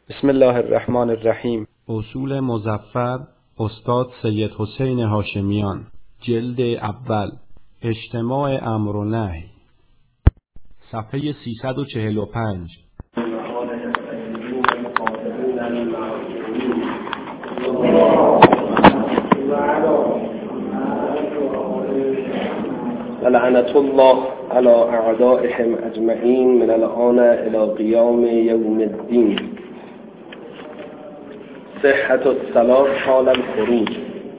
بسم الله الرحمن الرحیم. اصول مظفر استاد سید حسین هاشمیان، جلد اول، اجتماع امر و نهی، صفحه 345. لعنت الله علی اعدائهم اجمعین من الآن الی قیام یوم الدین. صحة الصلاة حال الخروج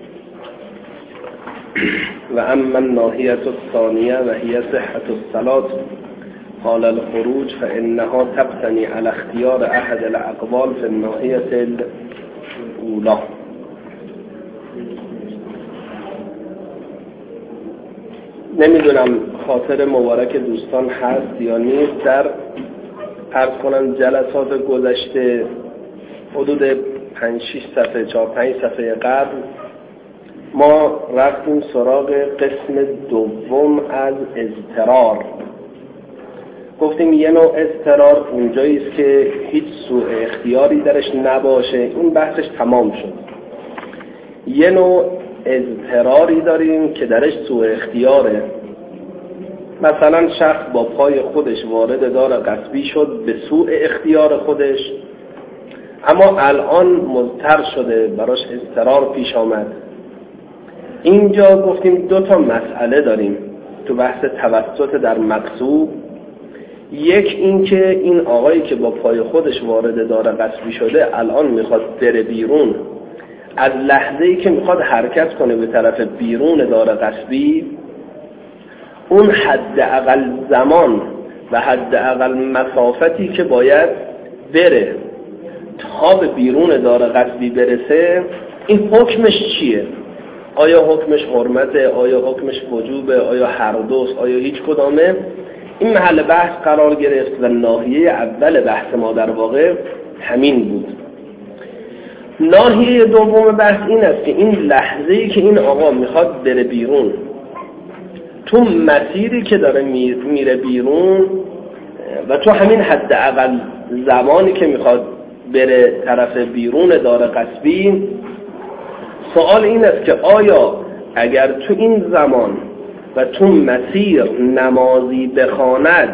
و اما الناحیة الثانیة و هي صحة الصلاة حال الخروج فإنها تبتني على اختیار احد الاقوال في الناحية الأولى. نمیدونم خاطر مبارک دوستان هست یا نیست. در عرض کنم جلسات گذشته حدود 5-6 صفحه 4-5 صفحه قبل ما رفتیم سراغ قسم دوم از اضطرار. گفتیم یه نوع اضطرار اونجایی است که هیچ سوء اختیاری درش نباشه، این بحثش تمام شد. یه نوع اضطراری داریم که درش سوء اختیاره، مثلا شخص با پای خودش وارد دار غصبی شد به سوء اختیار خودش، اما الان مضطر شده، براش اضطرار پیش آمد. اینجا گفتیم 2 مسئله داریم تو بحث توسط در مقصود. یک این که این آقایی که با پای خودش وارد دار غصبی شده الان میخواد بره بیرون، از لحظه‌ای که میخواد حرکت کنه به طرف بیرون دار غصبی، اون حداقل زمان و حداقل مسافتی که باید بره تا به بیرون دار غصبی برسه، این حکمش چیه؟ آیا حکمش حرمته؟ آیا حکمش وجوبه؟ آیا هر دوست؟ آیا هیچ کدامه؟ این محل بحث قرار گرفت و ناحیه اول بحث ما در واقع همین بود. ناحیه دوم بحث این است که این لحظه‌ای که این آقا میخواد بره بیرون، تو مسیری که داره میره بیرون و تو همین حداقل زمانی که میخواد بره طرف بیرون دار غصبی، سوال این است که آیا اگر تو این زمان و تو مسیر نمازی بخواند،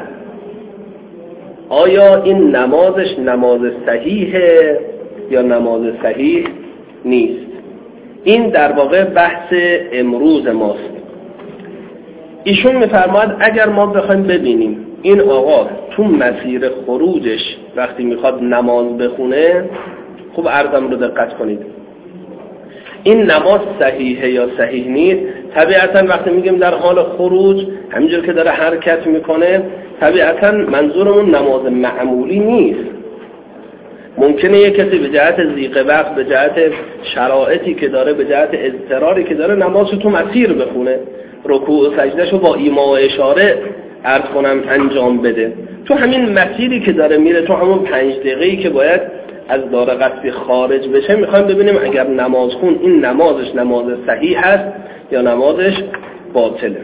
آیا این نمازش نماز صحیحه یا نماز صحیح نیست؟ این در واقع بحث امروز ماست. ایشون میفرماید اگر ما بخوایم ببینیم این آقا تو مسیر خروجش وقتی میخواد نماز بخونه، خوب عرضم رو دقت کنید، این نماز صحیحه یا صحیح نیست. طبیعتا وقتی میگیم در حال خروج، همینجور که داره حرکت میکنه، طبیعتا منظورمون نماز معمولی نیست. ممکنه یک کسی به جهت ضیق وقت، به جهت شرایطی که داره، به جهت اضطراری که داره، نمازشو تو مسیر بخونه، رکوع و سجدهشو با ایما و اشاره عرض کنم انجام بده. تو همین مسیری که داره میره، تو همون 5 دقیقه‌ای که باید از دار غصبی خارج بشه، میخوایم ببینیم اگر نماز خون این نمازش نماز صحیح هست یا نمازش باطله.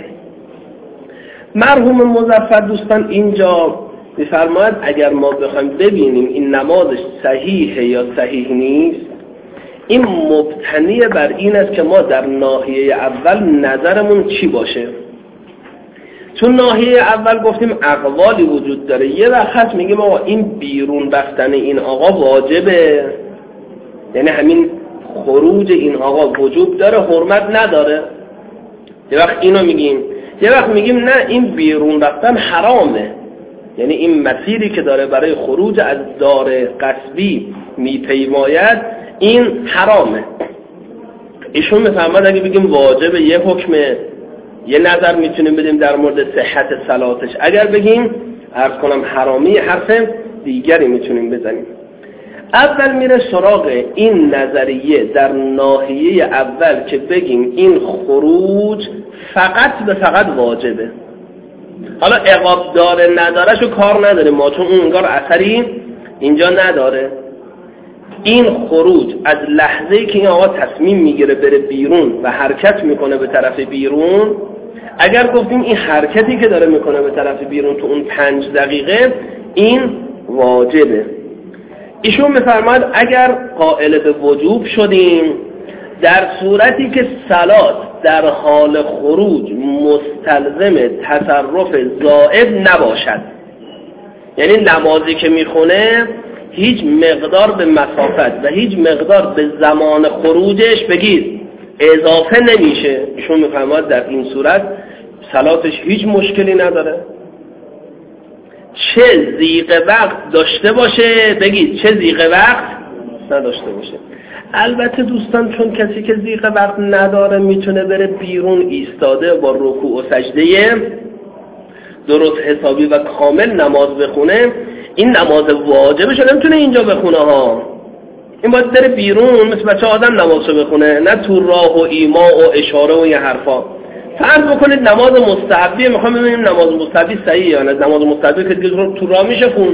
مرحوم مظفر دوستان اینجا میفرماید اگر ما بخوایم ببینیم این نمازش صحیحه یا صحیح نیست، این مبتنی بر این است که ما در ناحیه اول نظرمون چی باشه. چون ناحیه اول گفتیم اقوالی وجود داره. یه وقت هست میگیم آقا این بیرون رفتن این آقا واجبه، یعنی همین خروج این آقا وجوب داره، حرمت نداره. یه وقت اینو میگیم. یه وقت میگیم نه، این بیرون رفتن حرامه، یعنی این مسیری که داره برای خروج از دار غصبی میپیماید این حرامه. ایشون میفهمد اگه بگیم واجبه یه حکمه، یه نظر میتونیم بدیم در مورد صحت صلاتش. اگر بگیم عرض کنم حرامی، حرف دیگری میتونیم بزنیم. اول میره سراغ این نظریه در ناحیه اول که بگیم این خروج فقط به فقط واجبه. حالا عقاب داره نداره شو کار نداره ما، چون اون انگار اثری اینجا نداره. این خروج از لحظه‌ای که این آقا تصمیم میگیره بره بیرون و حرکت میکنه به طرف بیرون، اگر گفتیم این حرکتی که داره میکنه به طرف بیرون تو اون 5 دقیقه این واجبه. ایشون میفرماید اگر قائل به وجوب شدیم در صورتی که صلات در حال خروج مستلزم تصرف زائد نباشد، یعنی نمازی که میخونه هیچ مقدار به مسافت و هیچ مقدار به زمان خروجش بگید اضافه نمیشه، ایشون میفرماید در این صورت صلاتش هیچ مشکلی نداره. چه ضیق وقت داشته باشه، بگید چه ضیق وقت نداشته باشه. البته دوستان چون کسی که ضیق وقت نداره میتونه بره بیرون ایستاده با رکوع و سجده درست حسابی و کامل نماز بخونه، این نماز واجبشه، نمیتونه اینجا بخونه ها، این باید بره بیرون مثل بچه آدم نمازشو بخونه، نه تو راه و ایما و اشاره و یه حرفا. فرض بکنید نماز مستحبی، میخوام ببینیم نماز مستحبی صحیح یا نه، نماز مستحبی که دیگه تو راه میشه خون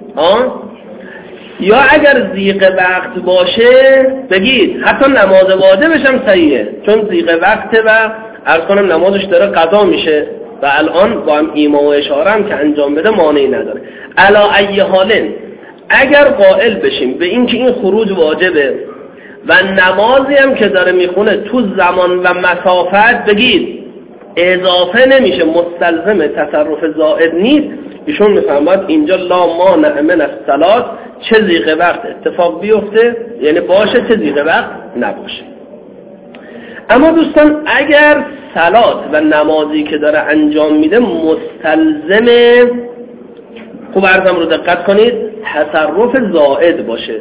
یا اگر ضیق وقت باشه بگید حتی نماز واجبش هم صحیحه، چون ضیق وقته و عرض کنم نمازش داره قضا میشه و الان با هم ایما و اشاره هم که انجام بده مانعی نداره. علا ای حالن اگر قائل بشیم به این که این خروج واجبه و نمازی هم که داره میخونه تو زمان و مسافت بگید اضافه نمیشه، مستلزم تصرف زائد نیست، ایشون میفهمد اینجا لا مانع من الصلاة، چه ضیق وقت اتفاق بیفته یعنی باشه، چه ضیق وقت نباشه. اما دوستان اگر صلات و نمازی که داره انجام میده مستلزم، خوب عرضم رو دقت کنید، تصرف زائد باشه،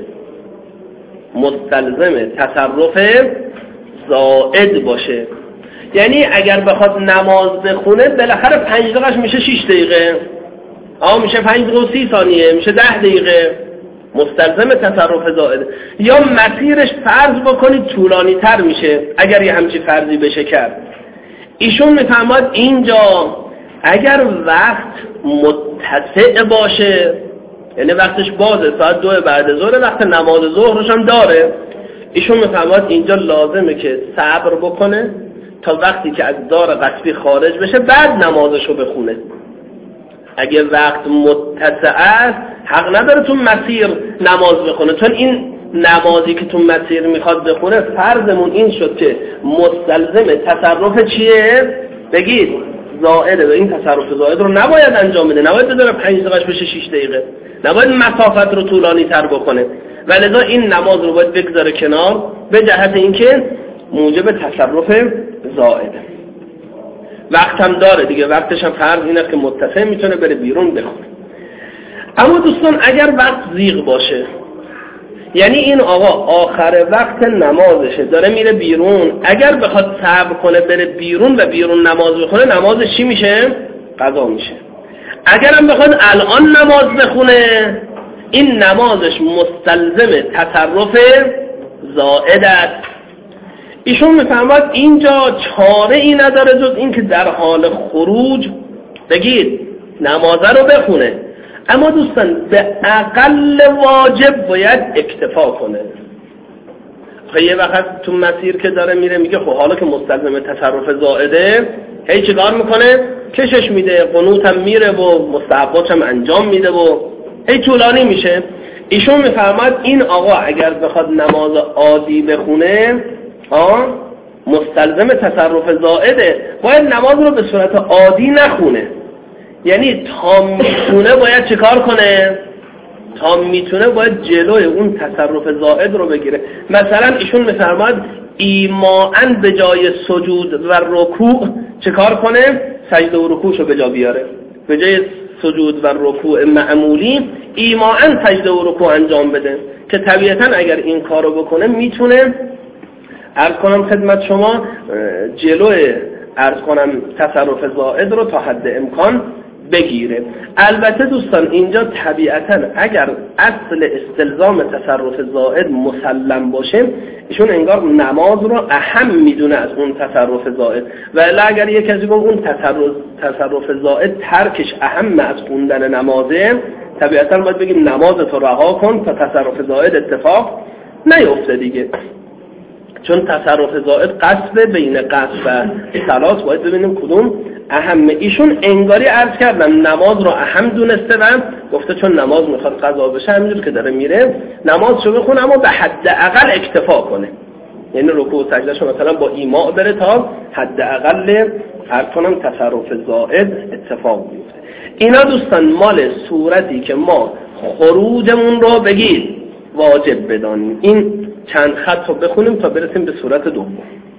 مستلزم تصرف زائد باشه، یعنی اگر بخواد نماز بخونه بالاخره 5 دقیقهش میشه 6 دقیقه، میشه 5 دقیقه و 30 ثانیه، میشه 10 دقیقه، مستلزم تصرف زائد. یا مسیرش فرض بکنید طولانی تر میشه اگر یه همچی فرضی بشه کرد. ایشون میفهمد اینجا اگر وقت متسع باشه، یعنی وقتش بازه، ساعت 2 بعد ظهر، وقت نماز ظهرش هم داره، ایشون میفهمد اینجا لازمه که صبر بکنه تا وقتی که از دار قصبی خارج بشه بعد نمازشو بخونه. اگه وقت متسع است حق نداره تو مسیر نماز بخونه، چون این نمازی که تو مسیر میخواد بخونه فرضمون این شد که مستلزم تصرف چیه؟ بگید زائده، و این تصرف زائد رو نباید انجام بده، نباید بذاره 5 دقیقه بشه 6 دقیقه، نباید مسافت رو طولانی تر بکنه، ولذا این نماز رو باید بگذاره کنار به جهت اینکه موجب تصرف زائده. وقت هم داره دیگه، وقتش هم فرض این است که متسع میتونه بره بیرون بخونه. اما دوستان اگر وقت ضیق باشه، یعنی این آقا آخر وقت نمازشه داره میره بیرون، اگر بخواد صبر کنه بره بیرون و بیرون نماز بخونه، نمازش چی میشه؟ قضا میشه. اگر هم بخواد الان نماز بخونه، این نمازش مستلزم تصرف زائد است. ایشون میفهمد اینجا چاره ای نداره جز این که در حال خروج بگید نمازه رو بخونه، اما دوستان به اقل واجب باید اکتفا کنه. یه وقت تو مسیر که داره میره میگه خب حالا که مستلزم تصرف زائده، هی چیکار میکنه؟ کشش میده، قنوت هم میره و مستحبات هم انجام میده و هی طولانی میشه. ایشون میفهمد این آقا اگر بخواد نماز عادی بخونه مستلزم تصرف زائده، باید نماز رو به صورت عادی نخونه، یعنی تا میتونه باید چه کار کنه؟ تا میتونه باید جلوی اون تصرف زائد رو بگیره. مثلا ایشون میفرماید ایماً به جای سجود و رکوع چه کار کنه؟ سجده و رکوعشو به جا بیاره، به جای سجود و رکوع معمولی ایماً سجده و رکوع انجام بده، که طبیعتاً اگر این کارو بکنه میتونه عرض کنم خدمت شما جلوی عرض کنم تصرف زائد رو تا حد امکان بگیره. البته دوستان اینجا طبیعتاً اگر اصل استلزام تصرف زائد مسلم باشه، ایشون انگار نماز رو اهم میدونه از اون تصرف زائد، ولی اگر یک کسی با اون تصرف زائد ترکش اهم از خوندن نمازه، طبیعتاً باید بگیم نمازتو رها کن تا تصرف زائد اتفاق نیفته دیگه، چون تصرف زائد قصد بین قصد و صلات باید ببینیم کدوم اهم. ایشون انگاری عرض کردم نماز رو اهم دونسته و گفته چون نماز میخواد قضا بشه همینجور که داره میره نمازشو بخونه اما به حداقل اکتفا کنه، یعنی رکوع و سجدهشو مثلا با ایماء بره تا حداقل عرض کنم تصرف زائد اتفاق بیفته. اینا دوستان مال صورتی که ما خروجمون رو بگید واجب بدانیم. این چند خط رو بخونیم تا برسیم به صورت دوم.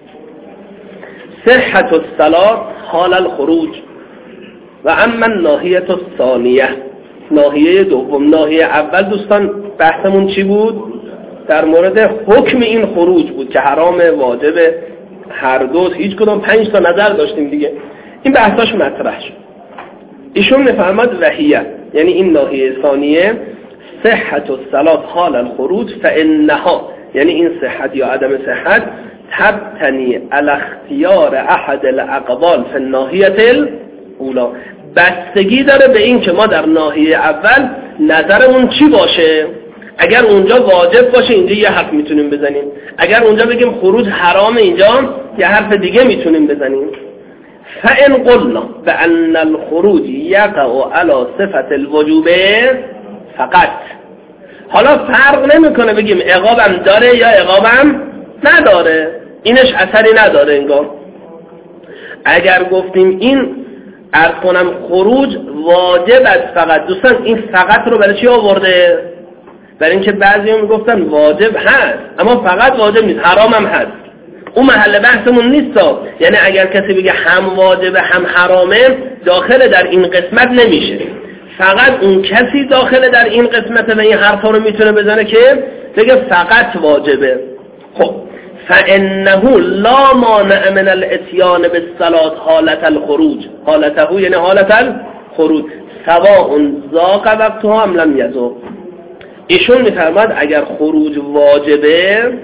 صحت الصلاة حال الخروج و اما ناحیه الثانیه، ناحیه دوم. ناحیه اول دوستان بحثمون چی بود؟ در مورد حکم این خروج بود که حرام، واجب، هر دو، هیچ کدوم 5 تا نظر داشتیم دیگه. این بحثاش مطرح شد. ایشون میفرماد وحیه، یعنی این ناحیه ثانیه صحت الصلاة حال الخروج فانها، یعنی این صحت یا عدم صحت تبتنی علی اختیار احد الاقوال فی الناحیه الاولى، بستگی داره به این که ما در ناحیه اول نظرمون چی باشه. اگر اونجا واجب باشه اینجا یه حرف میتونیم بزنیم، اگر اونجا بگیم خروج حرام اینجا یه حرف دیگه میتونیم بزنیم. فان قلنا بان الخروج یقع علی صفت الوجوب فقط، حالا فرق نمیکنه بگیم عقابم داره یا عقابم نداره، اینش اثری نداره انگار. اگر گفتیم این عرض کنم خروج واجب است فقط، دوستان این فقط رو برای چی آورده؟ برای اینکه بعضی‌ها میگفتن واجب هست اما فقط واجب نیست، حرام هم هست. اون محل بحثمون نیست. یعنی اگر کسی بگه هم واجب هم حرامه داخل در این قسمت نمیشه، فقط اون کسی داخل در این قسمت و این حرفا رو میتونه بزنه که بگه فقط واجبه. خب فانه لا مانع من الاتیان بالصلاه حالت الخروج، حالته یعنی حالت الخروج سواء ذاق وقتها ام لم یذوق. ایشون میفرماد اگر خروج واجبه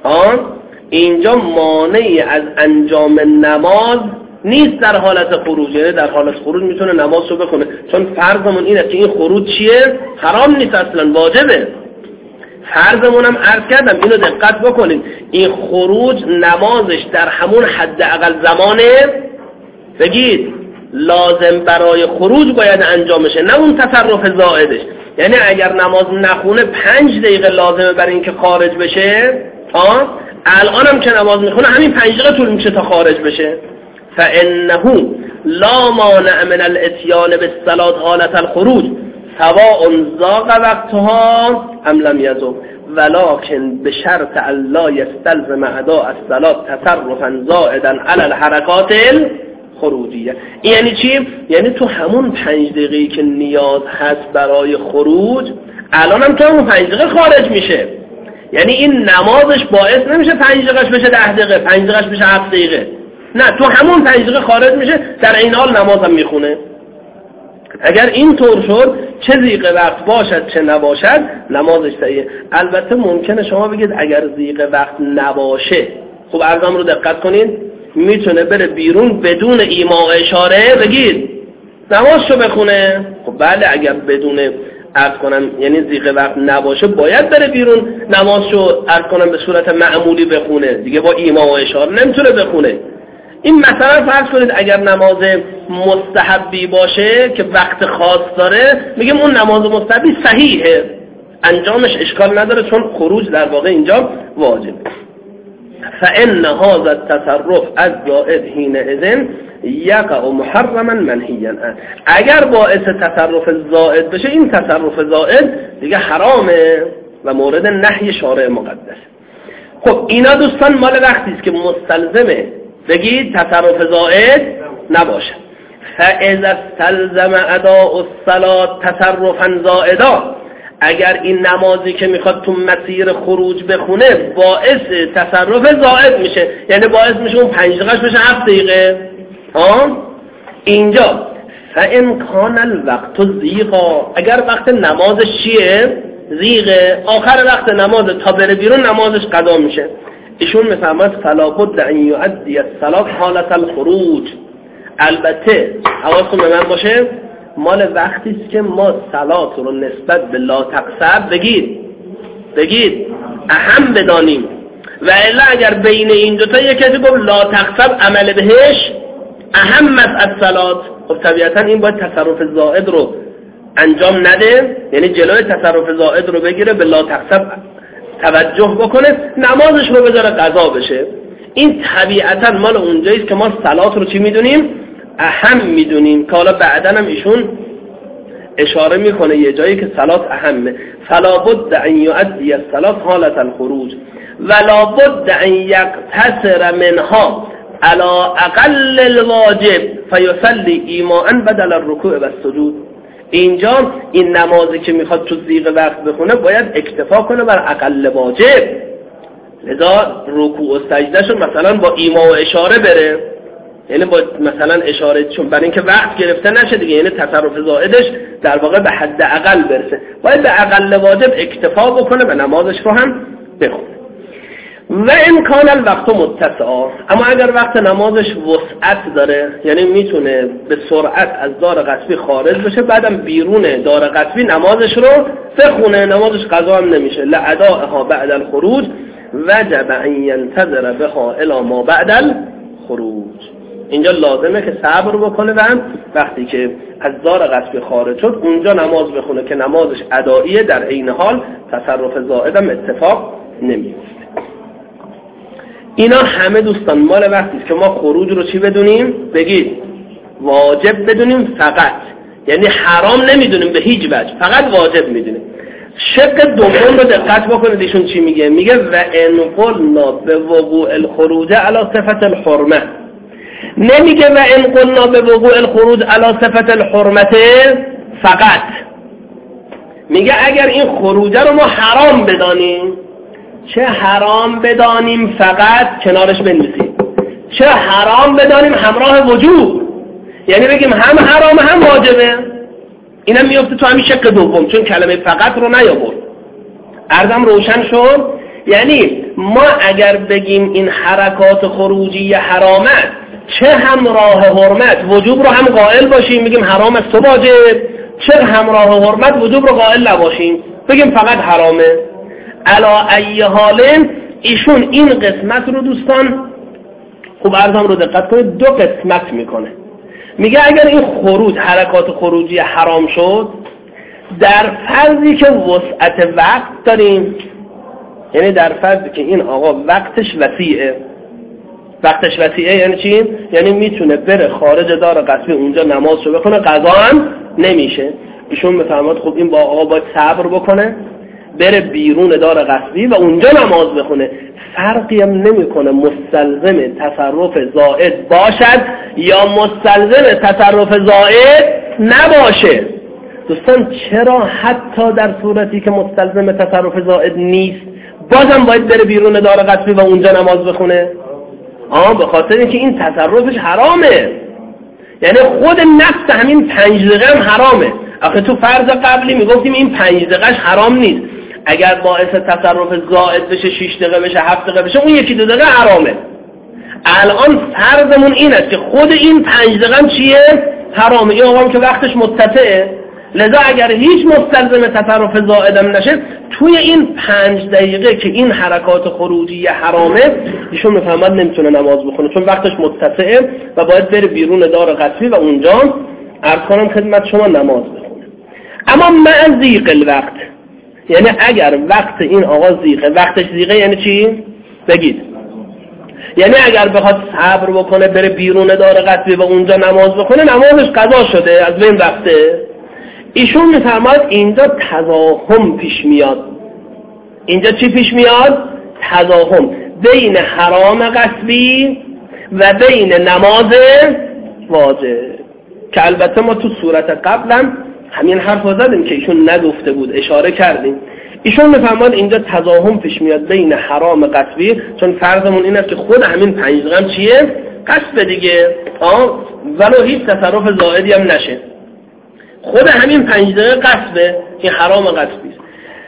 اینجا مانعی از انجام نماز نیست در حالت خروج، یعنی در حالت خروج میتونه نماز رو بکنه، چون فرضمون اینه که این خروج چیه؟ حرام نیست اصلا، واجبه. فرضمون هم عرض کردم اینو دقت بکنید، این خروج نمازش در همون حداقل زمانه بگید لازم برای خروج باید انجام بشه، نه اون تصرف زائدش. یعنی اگر نماز نخونه 5 دقیقه لازمه برای اینکه خارج بشه، الان هم که نماز میخونه همین 5 دقیقه طول میشه تا خارج بشه. فانه لا مانع من الاتیان بالصلاه حالت الخروج سواء ذاق وقتها ام لم یذوق ولكن بشرط الا يستلزم اداء الصلاه تصرفا زائدا على الحركات الخروجیه. یعنی چی؟ یعنی تو همون 5 دقیقه‌ای که نیاز هست برای خروج الان هم تو همون 5 دقیقه خارج میشه، یعنی این نمازش باعث نمیشه 5 دقیقهش بشه 10 دقیقه، 5 دقیقهش بشه 7 دقیقه، نه تو همون 5 دقیقه خارج میشه، در این حال نمازم میخونه. اگر این طور شد چه ضیق وقت باشد چه نباشد نمازش صحیحه. البته ممکنه شما بگید اگر ضیق وقت نباشه، خب ارقام رو دقت کنید، میتونه بره بیرون بدون ایماء اشاره بگید نمازشو بخونه. خب بله اگر بدون عرض کنم یعنی ضیق وقت نباشه باید بره بیرون نمازشو عرض کنم به صورت معمولی بخونه دیگه، با ایماء و اشاره نمیتونه بخونه. این مثلا فرض کنید اگر نماز مستحبی باشه که وقت خاص داره، میگیم اون نماز مستحبی صحیحه، انجامش اشکال نداره چون خروج در واقع اینجا واجب. فإن هذا التصرف الزائد حينئذ یقع محرما منهیا عنه. اگر باعث تصرف زائد بشه این تصرف زائد دیگه حرامه و مورد نهی شارع مقدس. خب اینا دوستان مال وقتی است که مستلزمه بگید تصرف زائد نباشه. فاذا استلزم اداء الصلاه تصرفا زائدا، اگر این نمازی که میخواد تو مسیر خروج بخونه باعث تصرف زائد میشه، یعنی باعث میشه اون 5 دقیقهش بشه 7 دقیقه، اینجا فان کان الوقت ضیقا، اگر وقت نمازش چیه؟ ضیقه، آخر وقت نماز تا بره بیرون نمازش قضا میشه. ایشون میفرماد فلا بد ان یؤدی الصلاه حالت الخروج. البته حواستون به من باشه مال وقتی است که ما صلات رو نسبت به لا تقصر بگید اهم بدانیم، و الا اگر بین این دوتا یک کسی گفت لا تقصر عمل بهش اهم از صلات. خب طبیعتا این باید تصرف زائد رو انجام نده، یعنی جلوی تصرف زائد رو بگیره، به لا تقصب توجه بکنه، نمازش رو بذاره قضا بشه. این طبیعتا مال اونجاییست که ما صلات رو چی میدونیم؟ اهم میدونیم، که حالا بعداً هم ایشون اشاره میکنه یه جایی که صلات اهمه. فلا بد ان یؤدی الصلاه حالت الخروج ولا بد ان یقتصر منها على اقل الواجب فیصلی ایماء بدل الرکوع و السجود. اینجا این نمازی که میخواد تو ضیق وقت بخونه باید اکتفا کنه بر اقل واجب، لذا رکوع و سجدهشون مثلا با ایما و اشاره بره، یعنی با مثلا اشاره، چون برای اینکه وقت گرفته نشه دیگه، یعنی تصرف زائدش در واقع به حد اقل برسه، باید به اقل واجب اکتفا بکنه و نمازش رو هم بخونه. و این کان الوقت متسعا، اما اگر وقت نمازش وسعت داره، یعنی میتونه به سرعت از دار قصبی خارج بشه، بعدم بیرون دار قصبی نمازش رو بخونه، نمازش قضا هم نمیشه. لادائها بعد الخروج وجب ان ينتظر بها الى ما بعد الخروج. اینجا لازمه که صبر بکنه و وقتی که از دار قصبی خارج شد اونجا نماز بخونه که نمازش ادائیه، در عین حال تصرف زائدم اتفاق نمیفته. اینا همه دوستان مال وقتی که ما خروج رو چی بدونیم؟ بگید واجب بدونیم فقط، یعنی حرام نمیدونیم به هیچ وجه، فقط واجب میدونیم. شق دوم رو دقت بکنید ایشون چی میگه؟ میگه و ان قلنا به وقوع الخروج علی صفت الحرمه، نمیگه و ان قلنا به وقوع الخروج علی صفت الحرمت فقط، میگه اگر این خروج رو ما حرام بدانیم، چه حرام بدانیم فقط کنارش بنویسیم، چه حرام بدانیم همراه وجوب، یعنی بگیم هم حرام هم واجبه. اینم میفته تو همین شق دوم، چون کلمه فقط رو نیاورد. عرضم روشن شد؟ یعنی ما اگر بگیم این حرکات خروجی حرامه، چه همراه حرمت وجوب رو هم قائل باشیم بگیم حرام است تو واجب، چه همراه حرمت وجوب رو قائل نباشیم بگیم فقط حرامه. علا ای حالن ایشون این قسمت رو دوستان خوب عرضم رو دقت کنید دو قسمت میکنه. میگه اگر این خروج حرکات خروجی حرام شد، در فرضی که وسعت وقت داریم، یعنی در فرضی که این آقا وقتش وسیعه. وقتش وسیعه یعنی چی؟ یعنی میتونه بره خارج دار قصبی اونجا نمازشو بخونه، قضا هم نمیشه. ایشون میفهمد خب این با آقا باید صبر بکنه، بره بیرون دار قصبی و اونجا نماز بخونه. فرقی هم نمیکنه مستلزم تصرف زائد باشد یا مستلزم تصرف زائد نباشه. دوستان چرا حتی در صورتی که مستلزم تصرف زائد نیست بازم باید بره بیرون دار قصبی و اونجا نماز بخونه؟ به خاطر اینکه این تصرفش حرامه، یعنی خود نفس همین 5 دقیقه هم حرامه. آخه تو فرض قبلی میگفتیم این 5 دقیقهش حرام نیست، اگر باعث تصرف زائد بشه 6 دقیقه بشه 7 دقیقه بشه اون 1-2 دقیقه حرامه. الان فرضمون این است که خود این 5 دقیقه هم چیه؟ حرامه. این آقا که وقتش متسعه، لذا اگر هیچ مستلزم تصرف زائدم نشه توی این 5 دقیقه که این حرکات خروجی حرامه ایشون میفهمد نمیتونه نماز بخونه، چون وقتش متسعه و باید بره بیرون دار قصبی و اونجا عرض کنم خدمت شما نماز بخونه. اما مع ضیق الوقت، یعنی اگر وقت این آقا ضیقه، وقتش ضیقه یعنی چی؟ بگید. یعنی اگر بخواد صبر بکنه بره بیرون دار قصبی و اونجا نماز بخونه نمازش قضا شده، از بین رفته. ایشون میفرماید اینجا تضاهم پیش میاد. اینجا چی پیش میاد؟ تضاهم بین حرام قصبی و بین نماز واجب، که البته ما تو صورت قبلم همین حرف رو زدیم که ایشون نگفته بود، اشاره کردیم. ایشون میفرماید اینجا تضاهم پیش میاد بین حرام قصبی، چون فرضمون این است که خود همین 5 دقیقه چیه؟ قصب دیگه، ولو هیچ تصرف زائدی هم نشه، خود همین 5 دقیقه قصبه، این حرام قصبی است.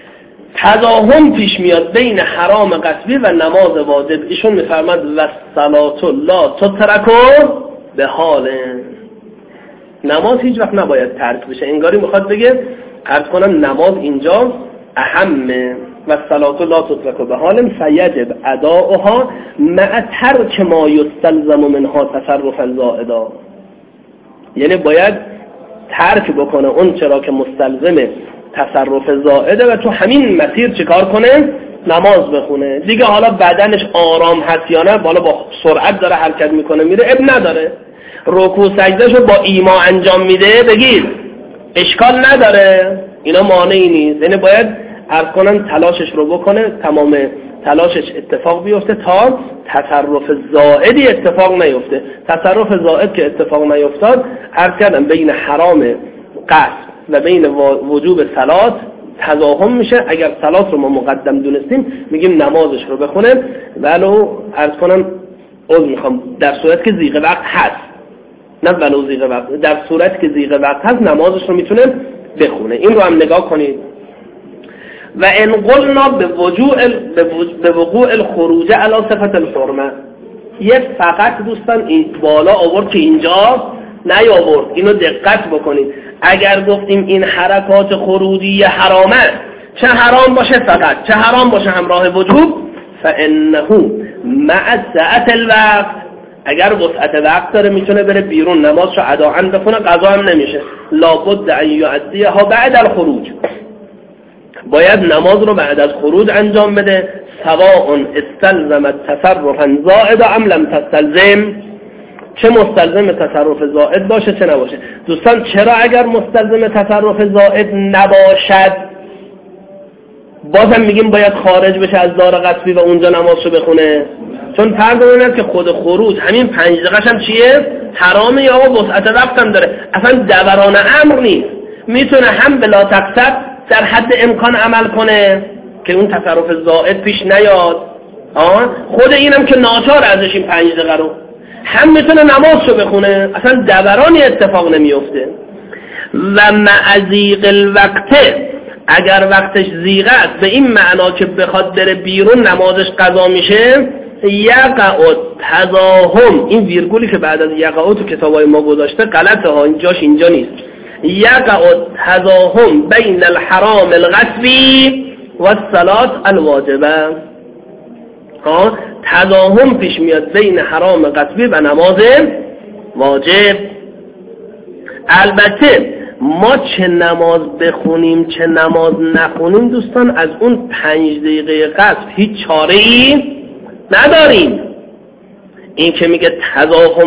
تضاهم پیش میاد بین حرام قصبی و نماز واجب. ایشون میفرماید و صلات لا تترکو به حال، نماز هیچ وقت نباید ترک بشه. انگاری میخواد بگه عرض کنم نماز اینجا اهمه، و صلات لا تترک به حال فیجب اداؤها مع ترک ما یستلزم منها تصرفا زائدا. یعنی باید ترک بکنه اون چرا که مستلزم تصرف زائده و تو همین مسیر چیکار کنه؟ نماز بخونه دیگه. حالا بدنش آرام هست یا نه، بالا با سرعت داره حرکت میکنه میره، اب نداره. رکوع سجدهشو با ایما انجام میده بگید اشکال نداره، اینا مانعی نیست. یعنی باید عرض کنن تلاشش رو بکنه، تمام تلاشش اتفاق بیفته تا تصرف زائدی اتفاق نیفته. تصرف زائد که اتفاق نیفتاد، عرض کردم بین حرام قصد و بین وجوب صلات تضاهم میشه. اگر صلات رو ما مقدم دونستیم میگیم نمازش رو بخونه، ولو عرض کنم میخوام در صورت که ضیق وقت هست، نه ولو ضیق وقت، در صورت که ضیق وقت هست نمازش رو میتونه بخونه. این رو هم نگاه کنید. و ان قلنا به وقوع الخروج علی صفت الحرمه، یه فقط دوستان این بالا آورد که اینجا نیاورد، اینو دقت بکنید. اگر گفتیم این حرکات خروجی حرامه، چه حرام باشه فقط، چه حرام باشه همراه وجوب، فانه مع سعة الوقت، اگر وسعت وقت داره میتونه بره بیرون نمازشو اداء بخونه، قضا هم نمیشه. لابد ان یؤدیها بعد الخروج، باید نماز رو بعد از خروج انجام بده. سواء استلزمت تصرفا زائدا ام لم تستلزم، چه مستلزم تصرف زائد باشه چه نباشه. دوستان چرا اگر مستلزم تصرف زائد نباشد بازم میگیم باید خارج بشه از دار قصبی و اونجا نمازشو بخونه؟ چون فرض کنید که خود خروج همین 5 دقیقه‌ش هم چیه؟ حرامه یا وسعت وقت هم داره، اصلا دوران امر نیست. میتونه هم بلا تقصد در حد امکان عمل کنه که اون تصرف زائد پیش نیاد، خود اینم که ناچار ازش این 5 دقیقه رو، هم میتونه نمازشو بخونه، اصلا دورانی اتفاق نمیفته. و مع ضیق الوقت، اگر وقتش ضیق است به این معنا که بخواد بره بیرون نمازش قضا میشه، یقع تضاهم، این ویرگولی که بعد از یقع تو کتابای ما گذاشته غلطه ها، اینجاش اینجا نیست. یقع تضاهم بین الحرام الغصبی و الصلاة الواجبه، تضاهم پیش میاد بین حرام غصبی و نماز واجب. البته ما چه نماز بخونیم چه نماز نخونیم دوستان، از اون 5 دقیقه قصد هیچ چاره ای نداریم. این که میگه تضاهم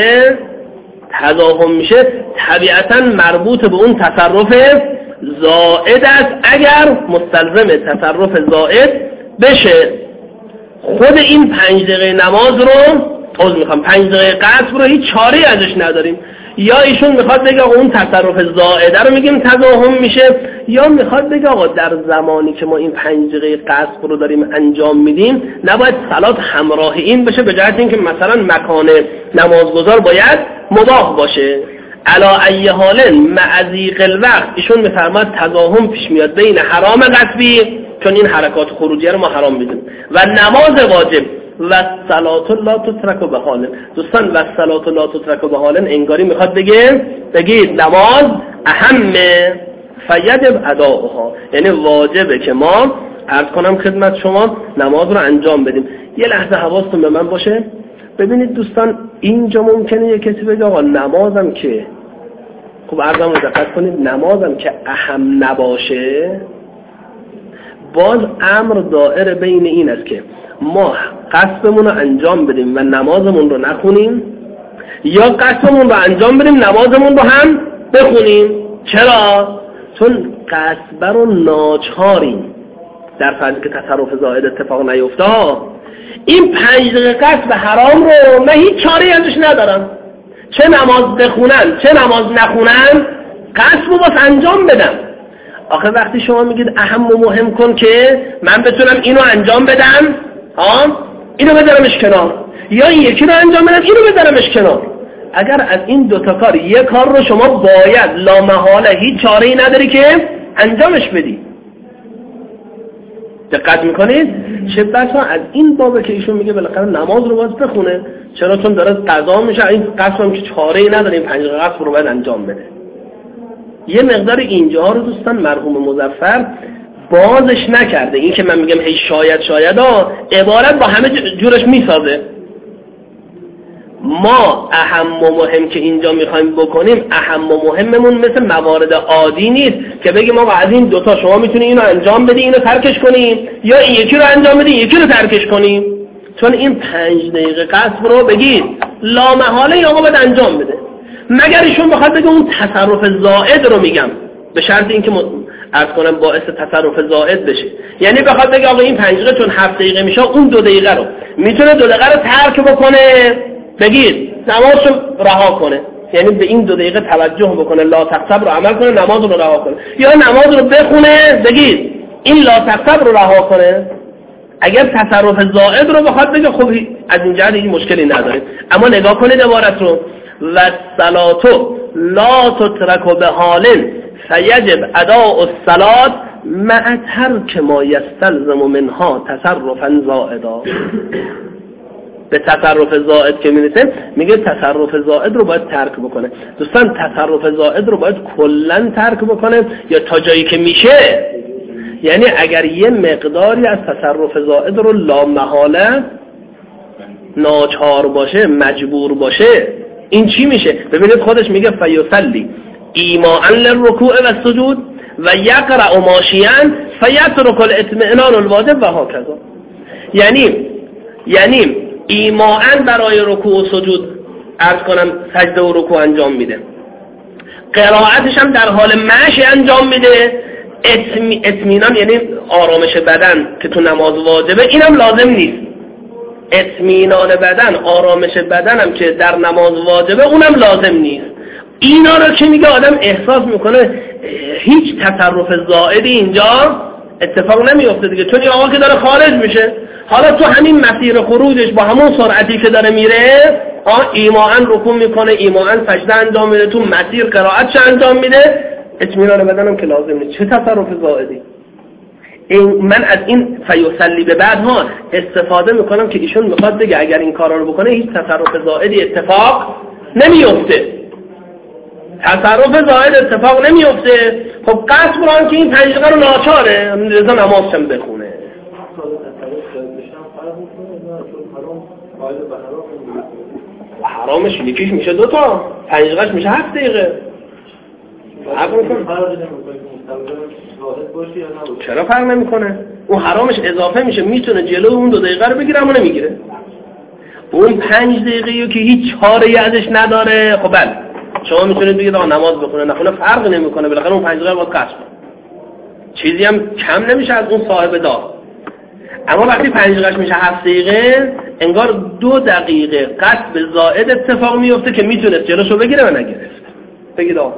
میشه طبیعتا مربوط به اون تصرف زائد است. اگر مستلزم تصرف زائد بشه، خود این 5 دقیقه نماز رو 5 دقیقه قصد رو هیچ چاره ازش نداریم. یا ایشون میخواد بگه آقا اون تصرف زائده رو میگیم تضاهم میشه، یا میخواد بگه آقا در زمانی که ما این 5 دقیقه قصد رو داریم انجام میدیم نباید صلات همراه این بشه، به جهت اینکه مثلا مکان نمازگزار باید مباح باشه. علا ای حال مع ضیق الوقت ایشون میفرماد تضاهم پیش میاد بین حرام غصبی، چون این حرکات خروجی رو ما حرام میدیم، و نماز واجب. و صلات لا تترک به حال، دوستان و صلات لا تترک به حال انگاری میخواد بگید نماز اهمه، فیجب اداؤها، یعنی واجبه که ما عرض کنم خدمت شما نماز رو انجام بدیم. یه لحظه حواستون به من باشه. ببینید دوستان اینجا ممکنه یه کسی بگه آقا نمازم که، خب عرضم رو دقت کنید، نمازم که اهم نباشه، باز امر دائره بین این است که ما قصدمون رو انجام بدیم و نمازمون رو نخونیم، یا قصدمون رو انجام بدیم نمازمون رو هم بخونیم. چرا؟ چون قصد رو ناچاریم در فرضی که تصرف زائد اتفاق نیفته. این 5 دقیقه قصد به حرام رو من هیچ چاره‌ای ازش ندارم، چه نماز بخونن چه نماز نخونن قصد رو باز انجام بدم. آخه وقتی شما میگید اهم و مهم کن که من بتونم اینو انجام بدم، اینو بذارمش کنار، یا این یکی رو انجام بدم اینو بذارمش کنار. اگر از این 2 تا کار یک کار رو شما باید لامحاله هیچ چاره‌ای نداری که انجامش بدی، دقت میکنید؟ چه بسا از این بابه که ایشون میگه بالاخره نماز رو باید بخونه. چرا؟ چون داره قضا میشه، این قسم که چاره‌ای نداره، این 5 دقیقه قصد رو باید انجام بده. یه مقدار اینجا رو دوستان مرحوم مظفر بازش نکرده. این که من میگم هی شاید عبارت با همه جورش میسازه. ما اهم و مهم که اینجا میخوایم بکنیم، اهم و مهممون مثل موارد عادی نیست که بگیم آقا از این دوتا شما میتونی اینو انجام بدی اینو ترکش کنیم، یا این یکی رو انجام بدی یکی رو ترکش کنیم. چون این 5 دقیقه قصب رو بگید لامحاله این آقا باید انجام بده، مگر ایشون بخواد بگه اون تصرف زائد رو میگم، به شرط اینکه عرض کنم باعث تصرف زائد بشه. یعنی بخواد بگه آقا این 5 دقیقه چون 7 دقیقه میشه، اون 2 دقیقه رو میتونه 2 دقیقه رو ترک بکنه، بگید نمازشو رها کنه، یعنی به این 2 دقیقه توجه بکنه، لا تقصب رو عمل کنه، نماز رو رها کنه، یا نماز رو بخونه، بگید این لا تقصب رو رها کنه. اگر تصرف زائد رو بخواد بگه خب از این جهت این مشکلی نداره. اما نگاه کنید عبارت رو، و الصلاه لا تترک بحال فیجب اداء الصلاه مع ترک ما یستلزم منها تصرفا زائدا. به تصرف زائد که میرسه میگه تصرف زائد رو باید ترک بکنه. دوستان تصرف زائد رو باید کلن ترک بکنه یا تا جایی که میشه؟ یعنی اگر یه مقداری از تصرف زائد رو لامحاله ناچار باشه، مجبور باشه، این چی میشه؟ ببینید خودش میگه فیصلی ایماء للرکوع و السجود و یقرأ ماشیاً فیترک الاطمئنان الواجب و هکذا. یعنی ایماء برای رکوع و سجود عرض کنم سجده و رکوع انجام میده، قرائتش هم در حال مشی انجام میده، اطمینان یعنی آرامش بدن که تو نماز واجبه اینم لازم نیست، اطمینان بدن، آرامش بدن هم که در نماز واجبه اونم لازم نیست. اینا رو که میگه آدم احساس میکنه هیچ تصرف زائدی اینجا اتفاق نمیفته دیگه، چون این آقا که داره خارج میشه، حالا تو همین مسیر خروجش با همون سرعتی که داره میره ایماءً رکوع میکنه، ایماءً سجده انجام میده، تو مسیر قرائتش انجام میده، اطمینان بدنم که لازم نیست. چه تصرف زائدی؟ من از این فیصلی به بعد ها استفاده میکنم که ایشون میخواد بگه اگر این کارا رو بکنه هیچ تصرف زائدی اتفاق نمیفته. تصرف زائد اتفاق نمیفته. خب قصد بران که این 5 دقیقه رو ناچاره رضا نمازشم بخونه. حرامش یکیش میشه 2 تا، 5 دقیقهش میشه 7 دقیقه. چرا فرق نمیکنه؟ اون حرامش اضافه میشه، میتونه جلو اون 2 دقیقه رو بگیره اما نمیگیره. اون 5 دقیقه که هیچ چاره‌ای ازش نداره، خب بله شما میتونید بگید آقا نماز بخونه نخونه فرق نمیکنه، بالاخره اون 5 دقیقه باید قصد چیزی هم کم نمیشه از اون صاحب دار. اما وقتی 5 دقیقهش میشه 7 دقیقه، انگار 2 دقیقه قصد زائد اتفاق میفته که میتونست جلوشو بگیره و نگرفت. بگید آقا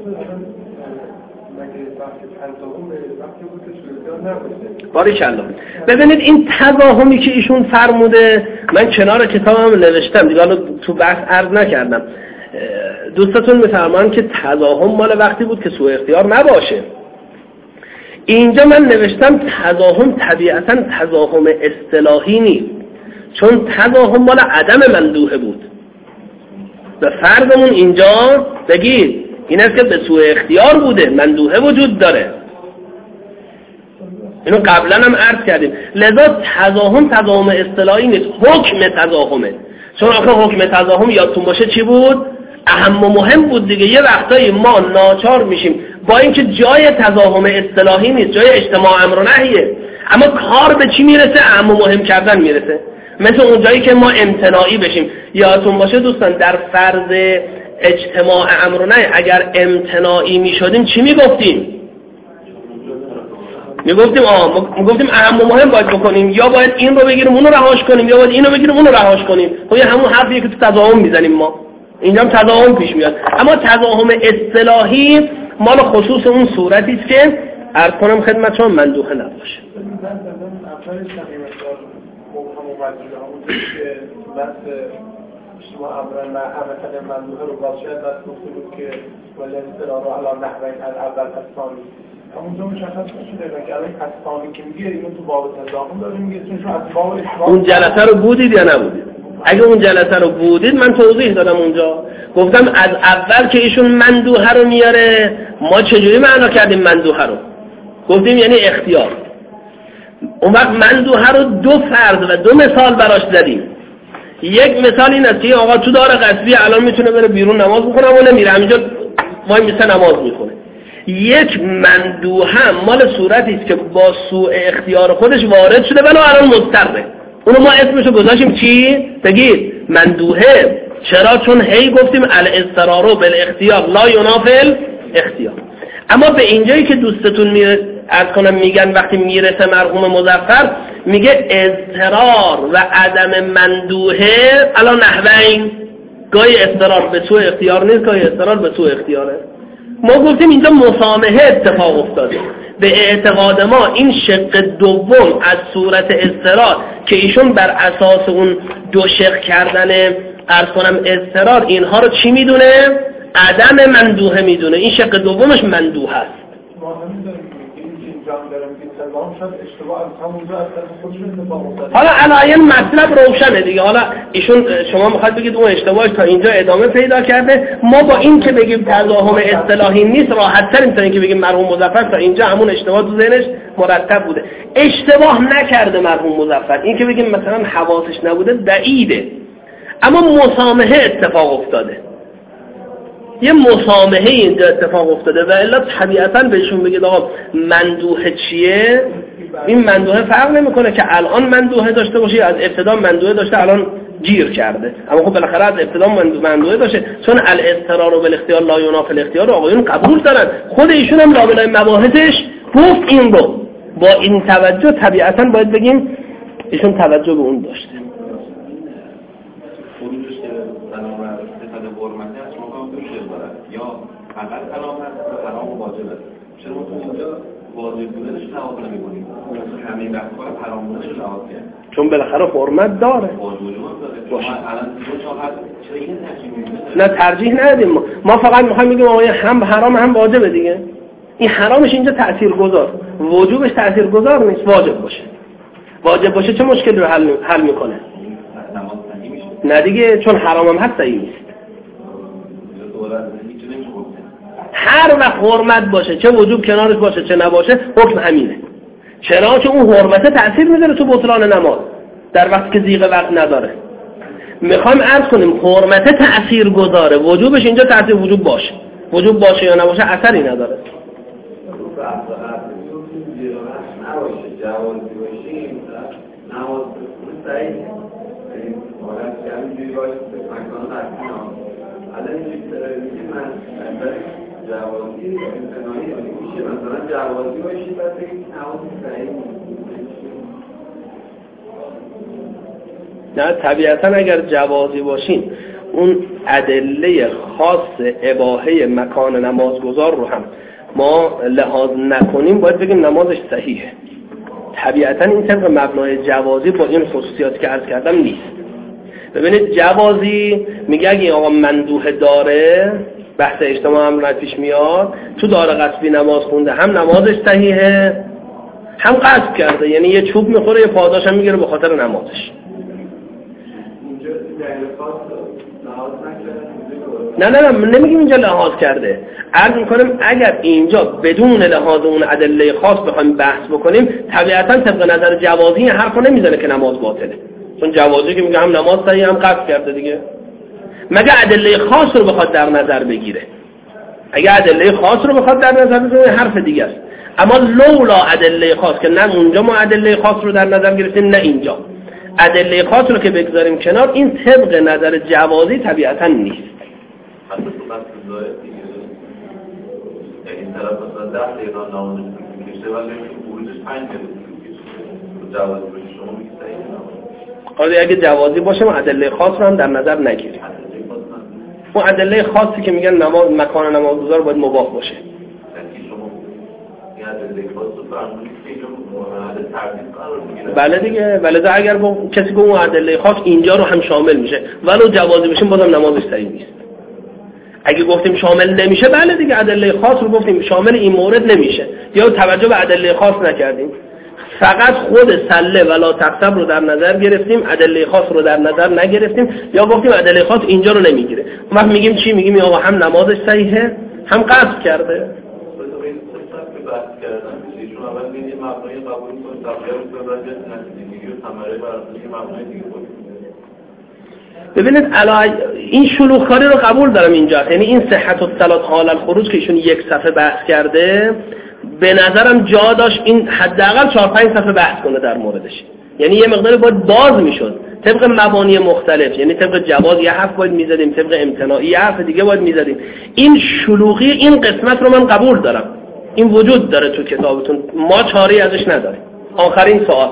باریکالله. ببینید این تضاهمی که ایشون فرموده، من کنار کتابم نوشتم دیگه، حالا تو بحث عرض نکردم. دوستاتون میفرمان که تضاهم مال وقتی بود که سوء اختیار نباشه. اینجا من نوشتم تضاهم طبیعتا تضاهم اصطلاحی نیست، چون تضاهم مال عدم مندوحه بود. و فرضمون اینجا بگید این است که به سوء اختیار بوده، مندوحه وجود داره. اینو قبلا هم عرض کردیم. لذا تضاهم اصطلاحی نیست، حکم تضاهمه. چون آخه حکم تضاهم یادتون باشه چی بود؟ اهم و مهم بود دیگه. یه وقتایی ما ناچار میشیم با اینکه جای تضاهم اصطلاحی نیست، جای اجتماع امر و نهیه، اما کار به چی میرسه؟ اهم و مهم کردن میرسه. مثل اون جایی که ما امتناعی بشیم. یادتون باشه دوستان در فرض اجتماع امر و نهی اگر امتناعی میشدیم چی میگفتیم؟ میگفتیم اهم و مهم باید بکنیم، یا باید این رو بگیریم اون رو رهاش کنیم، یا باید این رو بگیریم اون رو رهاش کنیم. خب یه همون حرفیه که تو تضاهم میزنیم ما. اینجا هم تضاهم پیش میاد. اما تضاهم اصطلاحی مال خصوص اون صورتی است که عرض کنم خدمتتون مندوحه نباشه. شما امرن مثلا مندوحه رو باشه بس گفته بود که ولی اصطلاح رو الان نحوین از اول از ثانی اونجا مشخص شده که الان از ثانی که میگه اینو تو باب تضاهم داره میگه چون از باب اون جلسه رو بودید یا نبودید؟ اگه اون جلسه رو بودید من توضیح دادم اونجا، گفتم از اول که ایشون مندوحه رو میاره ما چجوری معنا کردیم مندوحه رو؟ گفتیم یعنی اختیار. اون وقت مندوحه رو دو فرض و دو مثال براش زدیم. یک مثال این است که آقا تو دار قصبی الان میتونه بره بیرون نماز بخونه و نمیره، همینجا وای میسه نماز میخونه. یک مندوحه مال صورتی است که با سوء اختیار خودش وارد شده ولی الان مضطره. اونو ما اسمشو گذاشتیم چی؟ بگید مندوحه. چرا؟ چون هی گفتیم الاضطرار بالاختیار لا ینافی الاختیار. اما به اینجایی که دوستتون میگن وقتی میرسه مرحوم مظفر میگه اضطرار و عدم مندوحه الان نحوین، گاهی اضطرار به سوء اختیار نیست، گاهی اضطرار به سوء اختیاره. ما گفتیم اینجا مسامحه اتفاق افتاده. به اعتقاد ما این شق دوم از صورت اضطرار که ایشون بر اساس اون دو شق کردن عرض کنم اضطرار اینها رو چی میدونه؟ عدم مندوحه میدونه. این شق دومش مندوحه است. حالا علایل مطلب روشنه دیگه. حالا ایشون شما میخواد بگید اون اشتباهش تا اینجا ادامه پیدا کرده، ما با این که بگیم تضاهم اصطلاحی نیست راحت تریم تا اینکه بگیم مرحوم مظفر تا اینجا همون اشتباه تو ذهنش مرتب بوده. اشتباه نکرده مرحوم مظفر، این که بگیم مثلا حواسش نبوده بعیده، اما مسامحه اتفاق افتاده. یه مسامحه اینجا اتفاق افتاده و الا طبیعتاً بهشون بگید آقا مندوحه چیه؟ این مندوحه فرق نمیکنه که الان مندوحه داشته باشه یا از ابتدا مندوحه داشته الان گیر کرده، اما خب بالاخره از ابتدا مندوحه داشته، چون الاضطرار بالاختیار لا ینافی الاختیار رو آقایون قبول دارن. خود ایشون هم لابلای مباحثش گفت این رو. با این توجه طبیعتاً باید بگیم ایشون توجه به اون داشته. یا فقط حرام هست و حرام و واجب است. چرا ما تو اینجا واجب بودنش لحاظ نمی‌کنیم؟ همین وقتا حرام بودنش لحاظ کنیم. چون بالاخره حرمت داره. الان چون هست چرا این ترجیح میدیم؟ نه ترجیح ندیم. ما فقط می‌خوایم بگیم آقا هم حرام هم واجبه دیگه. این حرامش اینجا تاثیرگذار، وجوبش تاثیرگذار نیست، واجب باشه. واجب باشه چه مشکلی رو حل می‌کنه؟ نماز صحیح میشه. نه دیگه، چون حرام هم هست صحیح نیست. هر وقت حرمت باشه چه وجوب کنارش باشه چه نباشه حکم همینه. چرا؟ چون اون حرمته تأثیر میذاره تو بطلان نماز در وقتی که زیغ وقت نداره. میخوایم عرض کنیم حرمته تأثیر گذاره، وجوبش اینجا تأثیر وجوب باشه یا نباشه اثری نداره. جوازی امتناعی میشه، مثلا جوازی باشید بعد بگید نماز صحیح نه طبیعتا اگر جوازی باشین اون ادله خاص اباحه مکان نمازگزار رو هم ما لحاظ نکنیم باید بگیم نمازش صحیحه. طبیعتا این طبق مبنای جوازی با این خصوصیاتی که عرض کردم نیست. ببینید جوازی میگه اگه آقا مندوحه داره، بحث اجتماع هم پیش میاد، تو دار قصبی نماز خونده هم نمازش صحیحه هم قصب کرده، یعنی یه چوب میخوره یه پاداش هم میگیره به خاطر نمازش. نه نمیگیم اینجا لحاظ کرده، عرض میکنم اگر اینجا بدون لحاظ اون ادله خاص بخوایم بحث بکنیم طبیعتا طبق نظر جوازی این حرفو نمیزنه که نماز باطله، چون جوازی که میگه هم نماز صحیح هم قصب کرده دیگه، مگه ادله خاص رو بخواد در نظر بگیره. اگه ادله خاص رو بخواد در نظر بگیره حرف دیگه است، اما لولا ادله خاص که نه اونجا ما ادله خاص رو در نظر گرفتیم نه اینجا، ادله خاص رو که بگذاریم کنار این طبق نظر جوازی طبیعتا نیست. حتی تو بحث زاید دیگه یعنی طرف مثلا 10 دقیقه نماز میکشه ولی خروجش 5 دقیقه میکشه، جوازی باشه شما میگید صحیح. اگه جوازی باشه ما ادله خاص رو هم در نظر نگیریم. اون ادله خاصی که میگن نماز مکان نمازگزار باید مباح باشه. بله دیگه، بله اگر با کسی که اون ادله خاص اینجا رو هم شامل میشه ولو جوازی بشه بازم نمازش صحیح نیست. اگه گفتیم شامل نمیشه بله دیگه ادله خاص رو گفتیم شامل این مورد نمیشه یا توجه به ادله خاص نکردیم، فقط خود سله ولا تقسم رو در نظر گرفتیم، ادله خاص رو در نظر نگرفتیم یا گفتیم ادله خاص اینجا رو نمیگیره. وقت میگیم چی؟ میگیم آقا هم نمازش صحیحه هم قصد کرده. ببینید این شلوغ‌کاری رو قبول دارم اینجا، یعنی این صحت الصلاة حال الخروج که ایشون یک صفحه بحث کرده به نظرم جا داشت این حداقل 4-5 صفحه بحث کنه در موردش، یعنی یه مقداری باید باز میشد طبق مبانی مختلف، یعنی طبق جواز یه حرف باید میزدیم، طبق امتناعی یه حرف دیگه باید میزدیم. این شلوغی این قسمت رو من قبول دارم، این وجود داره تو کتابتون، ما چاری ازش نداریم. آخرین سوال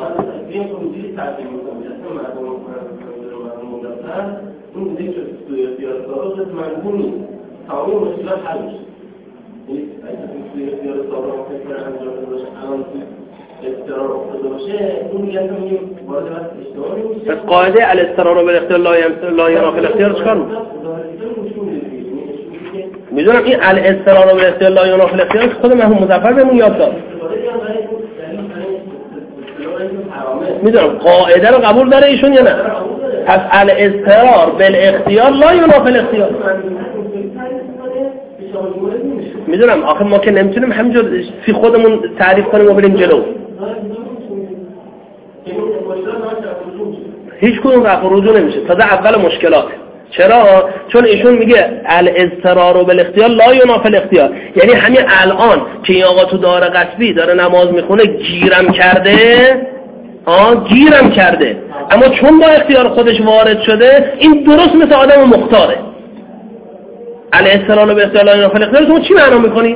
اون دیگه تو اختیارات منظوری تمام مشکلات حل میشه. این اگه تو اختیارات فکر انجام بشه الان اختیار افتاده باشه اون دیگه میگیم وارد وقت اشتباهی میشه. پس قاعده الاضطرار بالاختیار لا ینافی الاختیار چیکار میکنه؟ میدونم این الاضطرار بالاختیار لا ینافی الاختیار خود مرحوم مظفر بهمون یاد داد. میدونم قاعده رو قبول داره ایشون یا نه؟ پس الاضطرار بالاختیار لا ینافی الاختیار. میدونم آخه ما که نمیتونیم همینجور فی خودمون تعریف کنیم و بریم جلو. هیچ کدوم رفع و رجوع نمیشه، تازه اول مشکلات. چرا؟ چون ایشون میگه الاضطرار بالاختیار لا ینافی الاختیار، یعنی همین الان که این آقا تو دار قصبی داره نماز میخونه گیرم کرده، اما چون با اختیار خودش وارد شده این درست مثل آدم مختاره. الاضطرار بالاختیار لا ینافی الاختیار شما چی معنا میکنی؟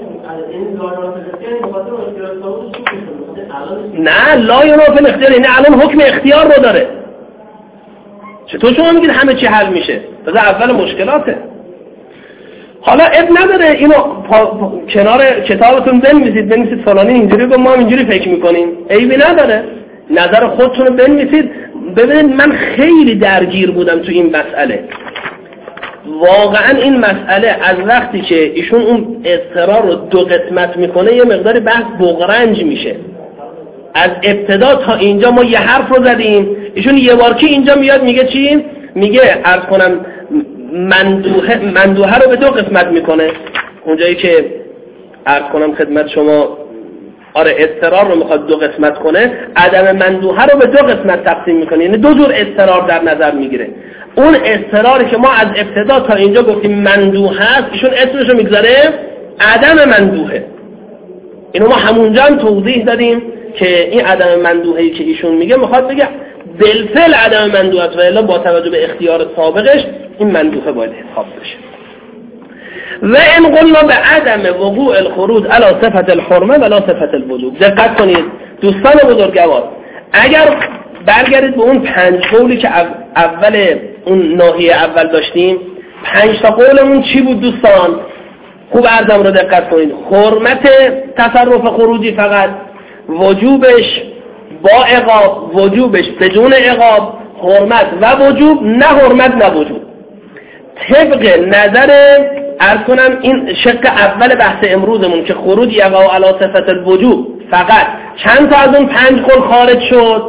نه لا ینافی الاختیار یعنی الان حکم اختیار رو داره. چطور شما میگید همه چی حل میشه؟ تازه اول مشکلاته. حالا اب نداره اینو کنار کتابتون بنویسید فلانی اینجوری گفت ما اینجوری فکر میکنیم، عیبی نداره، نظر خودتون رو بنویسید. ببینید من خیلی درگیر بودم تو این مسئله، واقعا این مسئله از وقتی که ایشون اون اضطرار رو 2 قسمت میکنه یه مقدار بحث بغرنج میشه. از ابتدا تا اینجا ما یه حرف رو زدیم، ایشون یه بار که اینجا میاد میگه چی؟ میگه عرض کنم مندوحه رو به 2 قسمت میکنه. اونجایی که عرض کنم خدمت شما اضطرار رو میخواد 2 قسمت کنه، عدم مندوحه رو به 2 قسمت تقسیم میکنه، یعنی 2 جور اضطرار در نظر میگیره. اون اضطراری که ما از ابتدا تا اینجا گفتیم مندوحه است، ایشون اسمش رو میگذاره عدم مندوحه. اینو ما همونجا هم توضیح دادیم که این عدم مندوحه‌ای که ایشون میگه میخواد بگه بالفعل عدم مندوحه و الا با توجه به اختیار سابقش این مندوحه باید حساب بشه. و ان قلنا به عدم وقوع الخروج علی صفت الحرمه ولا صفت الوجوب. دقت کنید دوستان بزرگوار، اگر برگردید به اون 5 قولی که اول اون ناحیه اول داشتیم، 5 تا قولمون چی بود دوستان؟ خوب عرضم رو دقت کنید. حرمت تصرف خروجی فقط، وجوبش با عقاب، وجوبش بدون عقاب، حرمت و وجوب، نه حرمت نه وجوب. طبق نظر عرض کنم این شق اول بحث امروزمون که خروج یقع علی صفت الوجوب فقط چند تا از اون 5 قول خارج شد؟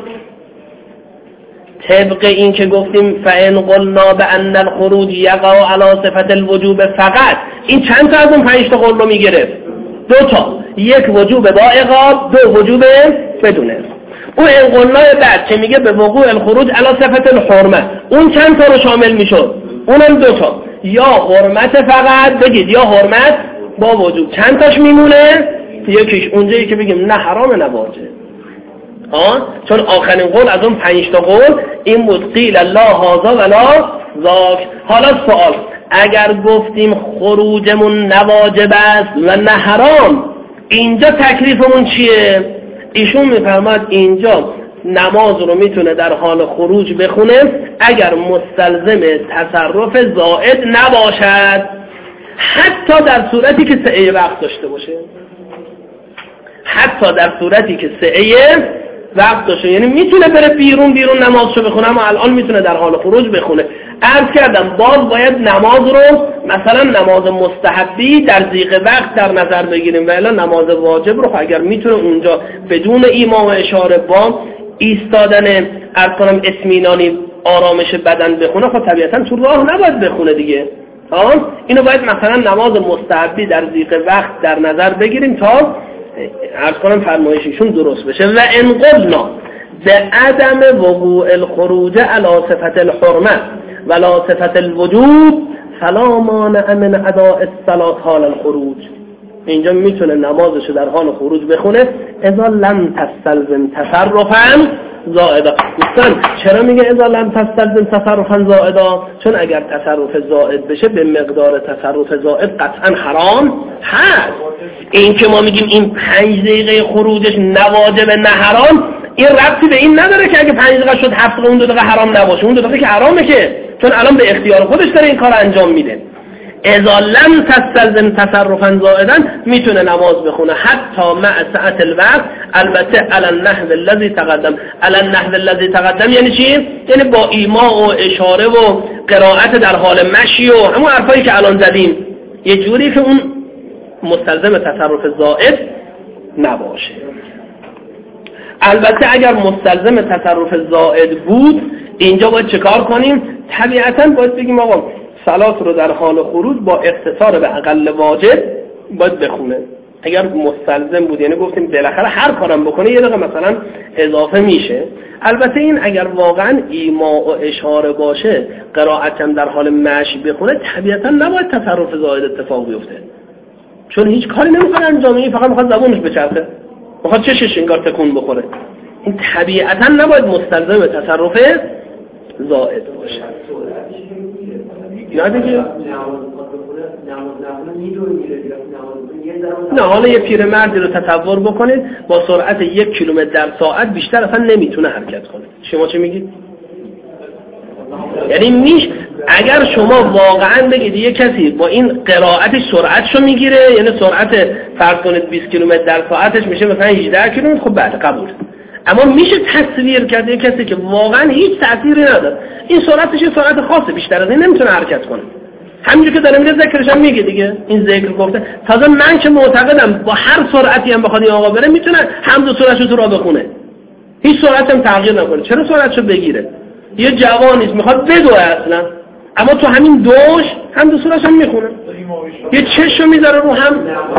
طبق این که گفتیم فإن قلنا بأن الخروج یقع علی صفت الوجوب فقط، این چند تا از اون 5 تا قول رو میگرفت؟ 2 تا، یک وجوب با عقاب، 2 وجوب بدون عقاب. اون انقلای بعد که میگه به وقوع الخروج علی صفت الحرمه، اون چند تا رو شامل میشد؟ اونم 2 تا، یا حرمت فقط بگید یا حرمت با وجوب. چند تاش میمونه؟ یکیش اونجایی که بگیم نه حرام نه واجب. چون آخرین قول از اون 5 تا قول این بود قیل لا هذا ولا ذاک. حالا سوال، اگر گفتیم خروجمون نواجب است و نه حرام، اینجا تکلیفمون چیه؟ ایشون میفرماد اینجا نماز رو میتونه در حال خروج بخونه اگر مستلزم تصرف زائد نباشد، حتی در صورتی که سعی وقت داشته باشه. حتی در صورتی که سعی وقت داشته، یعنی میتونه بره بیرون نمازشو بخونه، اما الان میتونه در حال خروج بخونه. عرض کردم باز باید نماز رو مثلا نماز مستحبی در ضیق وقت در نظر بگیریم، و الا نماز واجب رو اگر میتونه اونجا بدون ایما و اشاره با ایستادن عرض کنم اطمینانی آرامش بدن بخونه، خب طبیعتا تو راه نباید بخونه دیگه. اینو باید مثلا نماز مستحبی در ضیق وقت در نظر بگیریم تا عرض کنم فرمایششون درست بشه. و ان قلنا به عدم وقوع الخروج علی صفت الحرمه ولا صفت الوجوب فلا مانع من اداء الصلاه حال الخروج. اینجا میتونه نمازشو در حال خروج بخونه اذا لم تستلزم تصرفا زائدا. دوستان چرا میگه اذا لم تستلزم تصرفا زائدا؟ چون اگر تصرف زائد بشه به مقدار تصرف زائد قطعا حرام هست. این که ما میگیم این 5 دقیقه خروجش نواجب نه حرام، این ربطی به این نداره که اگه 5 دقیقه شد 7 دقیقه اون 2 دقیقه حرام نباشه. اون 2 دقیقه که حرامه که، چون الان به اختیار خودش داره این کار انجام میده. اذا لم تستلزم تصرفا زائدا میتونه نماز بخونه حتی مع ساعت الوقت، البته علی النحو الذی تقدم. علی النحو الذی تقدم یعنی چی؟ یعنی با ایماء و اشاره و قرائت در حال مشی و همون حرفایی که الان زدیم، یه جوری که اون مستلزم تصرف زائد نباشه. البته اگر مستلزم تصرف زائد بود اینجا باید چه کار کنیم؟ طبیعتاً باید بگیم آقا صلات رو در حال خروج با اقتصار به اقل واجب باید بخونه. اگر مستلزم بود یعنی گفتیم بالاخره هر کارم بکنه یه دقیقه مثلا اضافه میشه. البته این اگر واقعا ایماء و اشاره باشه، قرائتم در حال مشی بخونه، طبیعتاً نباید تصرف زائد اتفاق بیفته، چون هیچ کاری نمیکنه انجام، این فقط میخواد زبونش بچرخه، میخواد چشش انگار تکون بخوره. این طبیعتاً نباید مستلزم تصرف زائد باشه. نه دیگه نه، حالا یه پیرمردی رو تصور بکنید با سرعت 1 کیلومتر در ساعت بیشتر اصلا نمیتونه حرکت کنه. شما چه میگید؟ یعنی اگر شما واقعا بگید یه کسی با این قرائتش سرعتشو میگیره، یعنی سرعت فرض کنید 20 کیلومتر در ساعتش میشه مثلا 18 کیلومتر، خب بله قبول. اما میشه تصویر کرد یه کسی که واقعا هیچ تأثیری نداره، این سرعتش یه سرعت خاصه، بیشتر از این نمیتونه حرکت کنه. همینجور که داره میگه ذکرش هم میگه دیگه، این ذکر گفته. تازه من که معتقدم با هر سرعتی هم بخواد این آقا بره میتونه حمد و سورهشو تو راه بخونه، هیچ سرعت هم تغییر نکنه. چرا سرعتشو بگیره؟ یه جوانیست میخواد بدوه اصلا، اما تو همین دوش حمد و سورهش هم میخونه، یه چشو میذاره رو هم.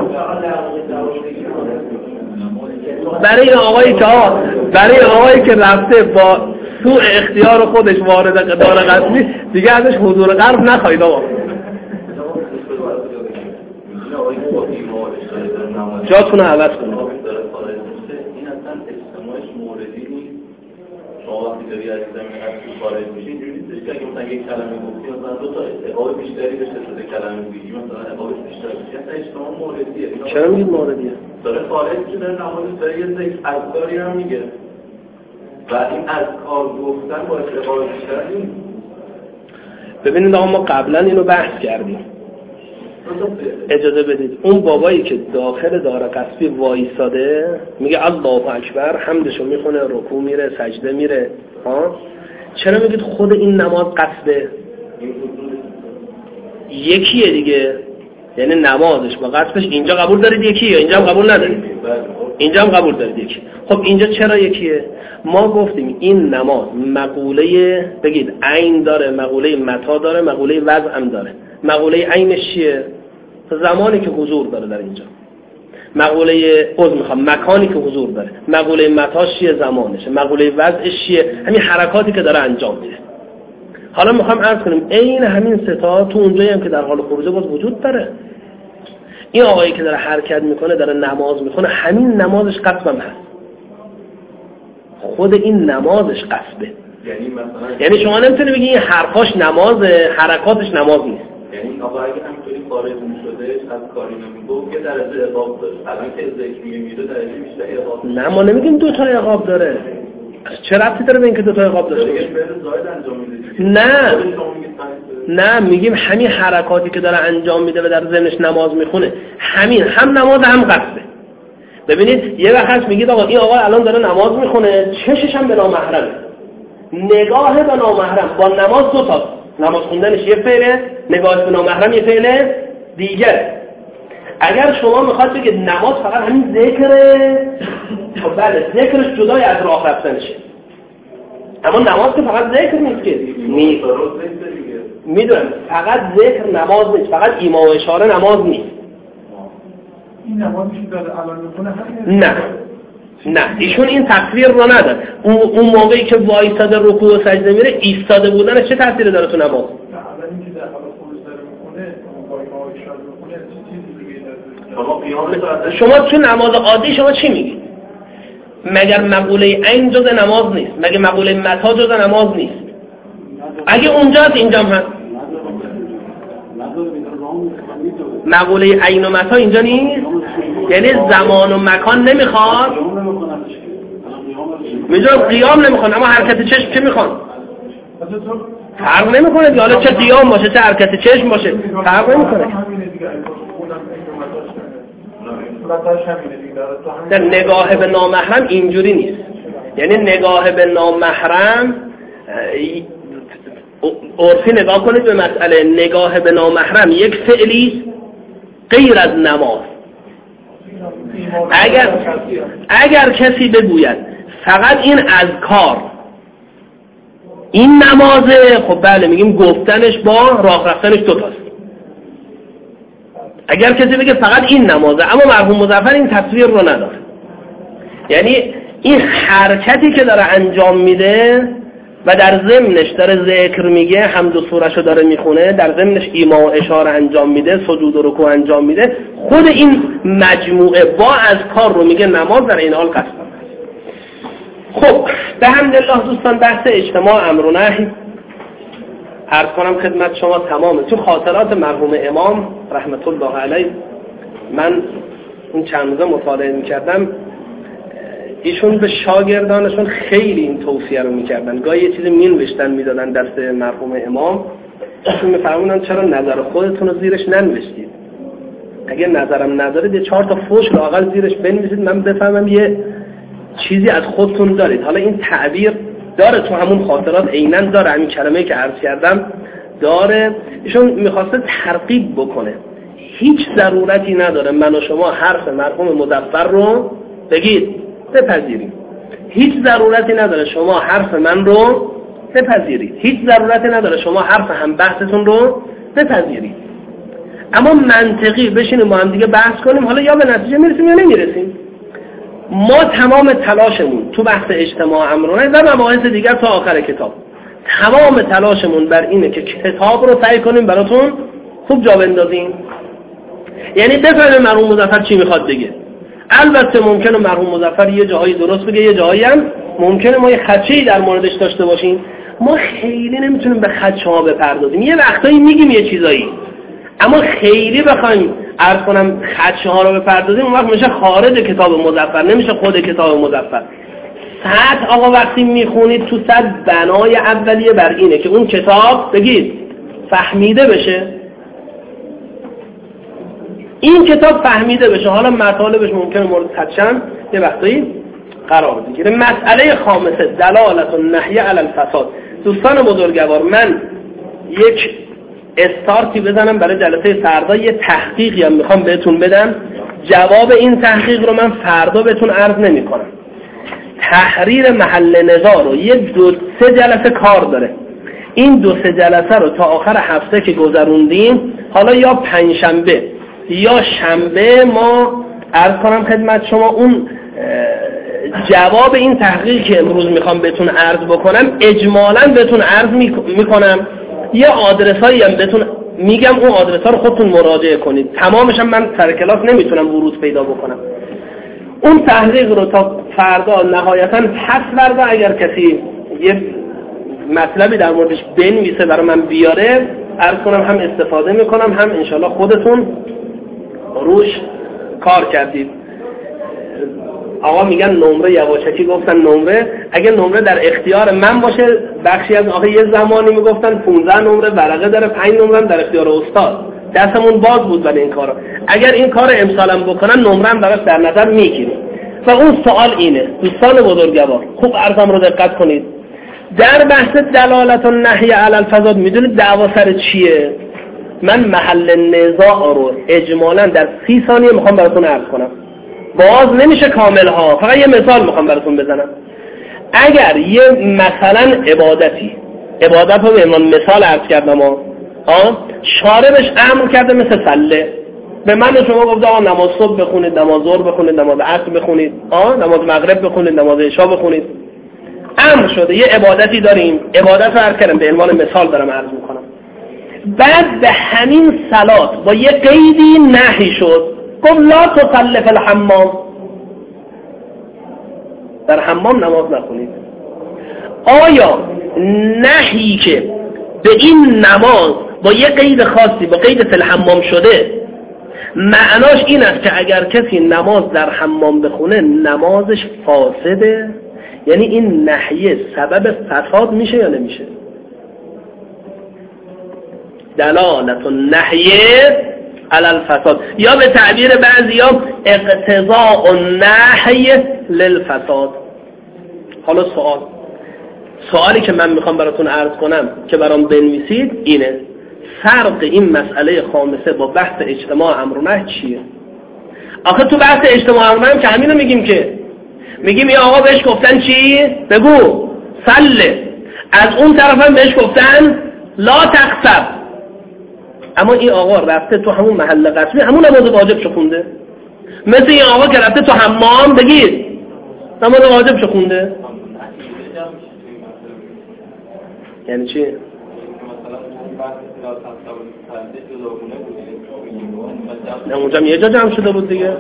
برای آقایی که رفته با سوء اختیار خودش وارد قدار قصبی دیگه ازش حضور قلب نخواهید آقا. جاتون رو عوض کنید. این اصلا استماعش موردی نیست. شما وقتی داری از زمین هستی خارج میشی اینجوری نیستش که اگه مثلا یک کلمه گفتی مثلا 2 تا اقابه بیشتری بشه شده کلمه بگی مثلا اقابه بیشتر بشه. اصلا اجتماع موردیه. چرا میگید موردیه؟ داره خارج که داره نمازش داره یه ذکر اذکاری هم میگه و این اذکار گفتن باعث اقابه بیشتر نیست. ببینید آقا ما قبلا اینو بحث کردیم، اجازه بدید. اون بابایی که داخل دار قصبی وایساده میگه الله اکبر، حمدشو میخونه، رکوع میره، سجده میره، چرا میگید خود این نماز قصبه؟ یکیه دیگه، یعنی نمازش با قصبش اینجا قبول دارید یکیه یا اینجا هم قبول ندارید؟ اینجا هم قبول دارید یکی. خب اینجا چرا یکیه؟ ما گفتیم این نماز مقوله بگید عین داره، مقوله متا داره، مقوله وضع هم داره. مقوله عینش چیه؟ زمانی که حضور داره در اینجا. مقوله مکانی که حضور داره. مقوله متاش چیه؟ زمانشه. مقوله وضعش چیه؟ همین حرکاتی که داره انجام میده. حالا میخوام عرض کنیم عین همین ستا تو اونجایی هم که در حال خروج باز وجود داره. این آقایی که داره حرکت میکنه، داره نماز میکنه، همین نمازش قصبم هست. خود این نمازش قصبه. یعنی شما نمیتونی بگی این حرفاش نمازه، حرکاتش نماز نیست. یعنی آقا اگه همینطوری خارج میشده از کاری نمیگفت که درجه عقاب داره. الان که ذکر میگه درجه بیشتر عقاب. نه ما نمیگیم 2 تا عقاب داره. چه ربطی داره به اینکه 2 تا عقاب داشته باشه؟ نه میگیم همین حرکاتی که داره انجام میده و در ذهنش نماز میخونه، همین هم نماز هم قصده. ببینید یه وقت میگید آقا این آقا الان داره نماز میخونه، چشش هم به نامحرمه، نگاه به نامحرم با نماز 2 تا، نماز خوندنش یه فعله، نگاهش به نامحرم یه فعله دیگه. اگر شما میخواد بگید نماز فقط همین ذکره، خب بله ذکرش جدای از راه رفتنشه، اما نماز که فقط ذکر نیست که نیست. میدونم فقط ذکر نماز نیست، فقط ایما و اشاره نماز نیست. این نمازی که داره الان میکنه همین؟ نه ایشون این تصویر رو نداره. اون موقعی که وایساده رکوع و سجده میره ایستاده بودنش چه تأثیری داره تو نماز؟ نه الان اینکه در حال خروج داره میکنه با اینا اشاره میکنه چیزی دیگه داره. شما تو نماز عادی شما چی میگید؟ مگر مقوله عین جز نماز نیست؟ مگر مقوله متا جز نماز نیست؟ اگه اونجا هست اینجا هم هست. مقوله عین و متا اینجا نیست؟ یعنی زمان و مکان نمیخواد؟ میدونم قیام نمیخواد اما حرکت چشم چه میخواد؟ فرق نمیکنه دیگه، حالا چه قیام باشه چه حرکت چشم باشه فرق نمیکنه. در نگاه به نامحرم اینجوری نیست. یعنی نگاه به نامحرم عرفی نگاه کنید به مسئله نگاه به نامحرم یک فعلی غیر از نماز. اگر کسی بگوید فقط این اذکار این نمازه، خب بله میگیم گفتنش با راه رفتنش دوتاست. اگر کسی بگه فقط این نمازه اما مرحوم مظفر این تصویر رو نداره، یعنی این حرکتی که داره انجام میده و در ضمنش داره ذکر میگه، حمد و سوره‌شو داره میخونه، در ضمنش ایما و اشاره انجام میده، سجود و رکوع انجام میده، خود این مجموعه با اذکار رو میگه نماز، در این حال قصد. خب به حمدالله دوستان بحث اجتماع امر و نهی عرض کنم خدمت شما تمامه. تو خاطرات مرحوم امام رحمت الله علیه من اون چند روزه مطالعه میکردم، ایشون به شاگردانشون خیلی این توصیه رو میکردن. گاهی یه چیزی مینوشتن میدادن دست مرحوم امام، ایشون میفرمودن چرا نظر خودتون رو زیرش ننوشتید؟ اگه نظرم ندارید یه 4 تا فوش لااقل زیرش بنویسید من بفهمم یه چیزی از خودتون دارید. حالا این تعبیر داره تو همون خاطرات عیناً داره، همین کلمه‌ای که عرض کردم داره. ایشون میخواسته ترغیب بکنه هیچ ضرورتی نداره من و شما حرف مرحوم مظفر رو بگید بپذیرید، هیچ ضرورتی نداره شما حرف من رو بپذیرید، هیچ ضرورتی نداره شما حرف هم بحثتون رو بپذیرید، اما منطقی بشینیم با هم دیگه بحث کنیم، حالا یا به نتیجه میرسیم یا نمیرسیم. ما تمام تلاشمون تو بحث اجتماع امرونه و مباحث دیگر تا آخر کتاب تمام تلاشمون بر اینه که کتاب رو سعی کنیم براتون خوب جا بندازیم، یعنی بفهمیم مرحوم مظفر چی میخواد بگه. البته ممکنه مرحوم مظفر یه جاهایی درست بگه، یه جاهایی هم ممکنه ما یه خدشه‌ای در موردش داشته باشیم. ما خیلی نمیتونیم به خدشه‌ها بپردازیم، یه وقتایی میگیم یه چیزایی، اما خیلی بخوایم عرض کنم خدشه‌ها رو بپردازیم اون وقت میشه خارج کتاب مظفر، نمیشه خود کتاب مظفر. سطح آقا وقتی میخونید تو سطح بنای اولیه بر اینه که اون کتاب بگید فهمیده بشه، این کتاب فهمیده بشه. حالا مطالبش ممکنه مورد تدشن یه وقتایی قرار بگیره. مسئله خامسه دلالت النهی علی الفساد. دوستان بزرگوار من یک استارتی بزنم برای جلسه فردا، یه تحقیقی هم میخوام بهتون بدم، جواب این تحقیق رو من فردا بهتون عرض نمی کنم. تحریر محل نزاع رو یه 2-3 جلسه کار داره. این 2-3 جلسه رو تا آخر هفته که گذروندیم، حالا یا پنجشنبه یا شنبه ما عرض کنم خدمت شما اون جواب این تحقیقی که امروز میخوام بهتون عرض بکنم اجمالاً بهتون عرض میکنم. یه آدرسایی هم بهتون میگم، اون آدرس‌ها رو خودتون مراجعه کنید. تمامش هم من سر کلاس نمیتونم ورود پیدا بکنم. اون تحقیق رو تا فردا نهایتاً پس فردا اگر کسی یه مطلبی در موردش بنویسه برای من بیاره عرض کنم هم استفاده میکنم، هم انشالله خودتون روش کار کردید. آقا میگن نمره یواشکی گفتن نمره، اگه نمره در اختیار من باشه بخشی از آقا یه زمانی میگفتن 15 نمره ورقه داره، 5 نمره در اختیار استاد، دستمون باز بود برای این کارا. اگر این کار امسالم بکنن نمره هم براش در نظر میگیریم. و اون سوال اینه دوستان بزرگوار خوب عرضم رو دقت کنید، در بحث دلالت النهی علی الفساد میدونید دعوا سر چیه؟ من محل نزاع رو اجمالاً در 30 ثانیه میخوام براتون عرض کنم، باز نمیشه کامل ها، فقط یه مثال میخوام براتون بزنم. اگر یه مثلا عبادت رو به عنوان مثال عرض کردم شاربش امر کرده مثل سله، به من شما گفت آقا نماز صبح بخونید، نماز ظهر بخونید، نماز عصر بخونید، نماز مغرب بخونید، نماز عشا بخونید. امر شده یه عبادتی داریم، عبادت رو عرض کردم به عنوان مثال دارم عرض میکنم. بعد به همین صلات با یه قیدی نهی شد، گفت لا تصلی فی الحمام، در حمام نماز نخونید. آیا نهی که به این نماز با یه قید خاصی با قید فی الحمام شده معناش این است که اگر کسی نماز در حمام بخونه نمازش فاسده؟ یعنی این نهیه سبب فساد میشه یا نمیشه؟ دلالت النهیه علی الفساد، یا به تعبیر بعضیا اقتضاء النهی للفساد. حالا سوالی که من میخوام براتون عرض کنم که برام بنویسید اینه: فرق این مسئله خامسه با بحث اجتماع امر و نهی چیه؟ آخه تو بحث اجتماع امر و نهی که همینو میگیم، که میگیم این آقا بهش گفتن چی؟ بگو صله. از اون طرف هم بهش گفتن لا تقصب. اما این آقا رفته تو همون محل قصبی همون نماز واجب شو خونده. مثل این آقا که رفته تو حمام بگید نماز واجب شو خونده. یعنی چی؟ نه اونجا یه جا جمع شده بود دیگه.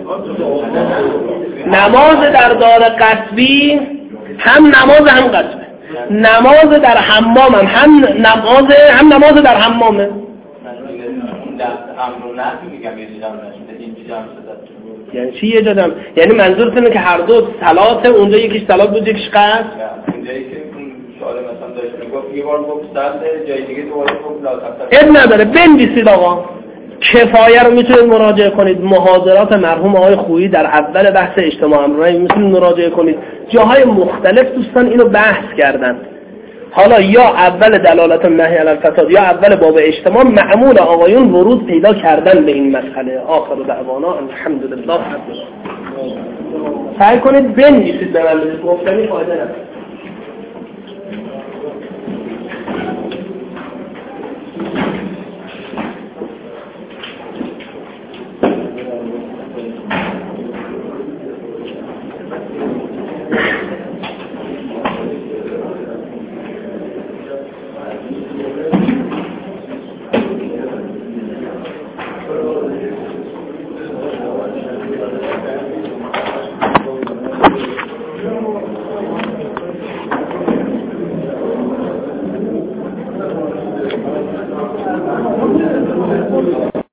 نماز در دار قصبی هم نماز هم قصبه، نماز در حمام هم نماز در حمامه. یعنی چی یه جا جمع؟ یعنی منظورت اینه که هر دو صلات، اونجا یکیش صلات بود یکیش قصد؟ اونجایی که شاعر مثلا داشت میگفت یه بار گفت صد، جای دیگه دوباره گفت لا تقصب. اب نداره، بنویسید آقا. کفایه رو میتونید مراجعه کنید. محاضرات مرحوم آقای خویی در اول بحث اجتماع امر و نهی میتونید مراجعه کنید. جاهای مختلف دوستان اینو بحث کردن. حالا یا اول دلالت النهی علی الفساد یا اول باب اجتماع، معمول آقایون ورود پیدا کردن به این مسئله. آخر دعوانا الحمدلله رب العالمین. سعی کنید بنویسید، به من گفتنی فایده نداره.